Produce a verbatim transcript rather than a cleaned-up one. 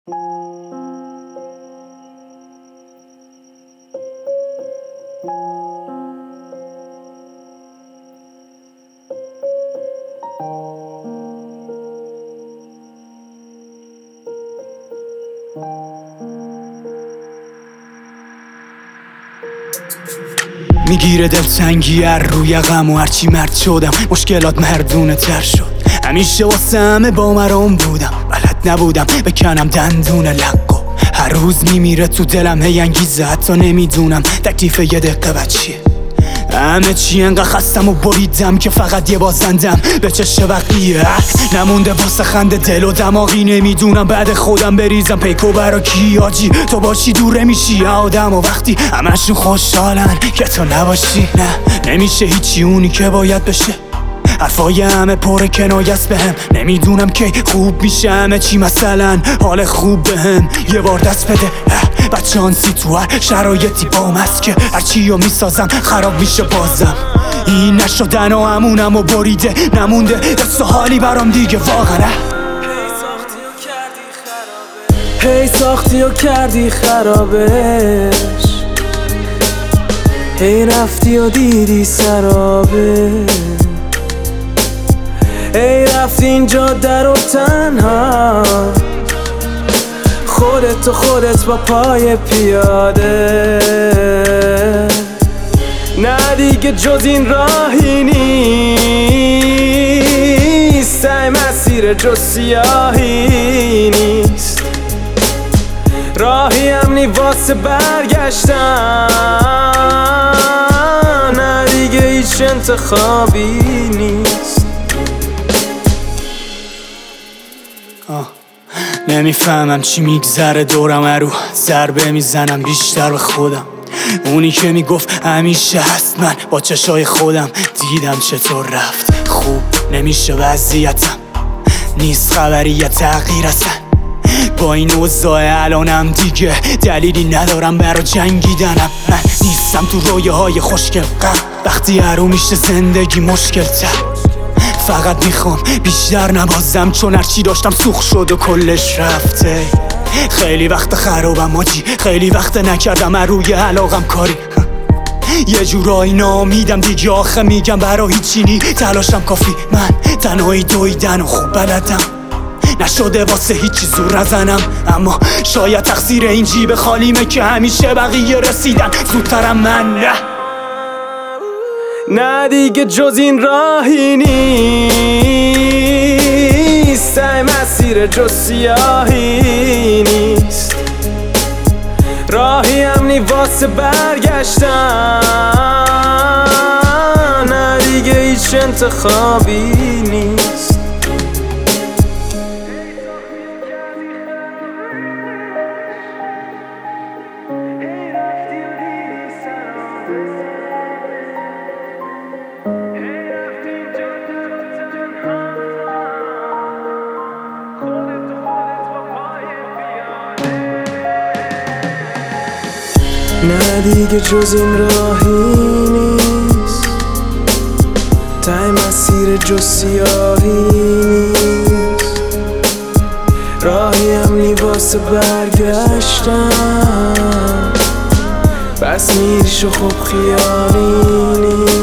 میگیره دلتنگی هر روی غم و هرچی مرد شدم مشکلات مردونه تر شد. همیشه واسه همه با مرام بودم، بلد نبودم بکنم دندون لقو. هر روز میمیره تو دلم هی انگیزه، حتی نمیدونم تکلیف یه دقیقه بچیه. همه چی انقدر خستم و بریدم که فقط یه بازندم به چش بقیه. نمونده واسه خنده دل و دماغی، نمیدونم بعد خودم بریزم پیکو برا کی. آجی تو باشی دوره میشی آدم و وقتی همشون خوشحالن که تو نباشی. نه نمیشه هیچی اونی که باید بشه، حرفای همه پر کنایست بهم. نمیدونم کی خوب میشه همه چی، مثلا حال خوب بهم یه بار دست بده. بچانسی تو هر شرایطی با مسکه، هرچی رو میسازم خراب میشه بازم. این نشدن و همونم و بریده نمونده دست و حالی برام دیگه واقعا. هی ساختی و کردی خرابش، هی رفتی و دیدی سرابه. ای رفتی اینجا در و تنها، خودت و خودت با پای پیاده. نه دیگه جز این راهی نیست، ای مسیر جز سیاهی نیست. راهی هم نی واسه برگشتن، نه دیگه هیچ انتخابی نیست. نمیفهمم چی میگذره دورم، رو ضربه میزنم بیشتر به خودم. اونی که میگفت همیشه هست من با چشای خودم دیدم چطور رفت. خوب نمیشه وضعیتم، نیست خبری یا تغییر اصلا. با این اوضاع الانم دیگه دلیلی ندارم برا جنگیدنم. من نیستم تو رویه های خوشگل غم، وقتی هرو میشه زندگی مشکل تر. فقط میخوام بیشتر نبازم، چون هرچی داشتم سوخ شد و کلش رفته. خیلی وقت خرابم آجی، خیلی وقت نکردم روی علاقم کاری. یه جورایی نامیدم دیگه، آخه میگم برا هیچی نی تلاشم کافی. من تنهایی دویدن و خوب بلدم، نشده واسه هیچی زور نزنم. اما شاید تقصیر این جیب خالیمه که همیشه بقیه رسیدن زودترم من. نه نه دیگه جز این راهی نیست، ای مسیر جز سیاهی نیست. راهی هم نی واسه برگشتن، نه دیگه هیچ انتخابی نیست. نه دیگه جز این راهی نیست، تای مسیر جز سیاهی نیست. راهی هم نی واسه برگشتن، بس میریش و خوب خیالی نیست.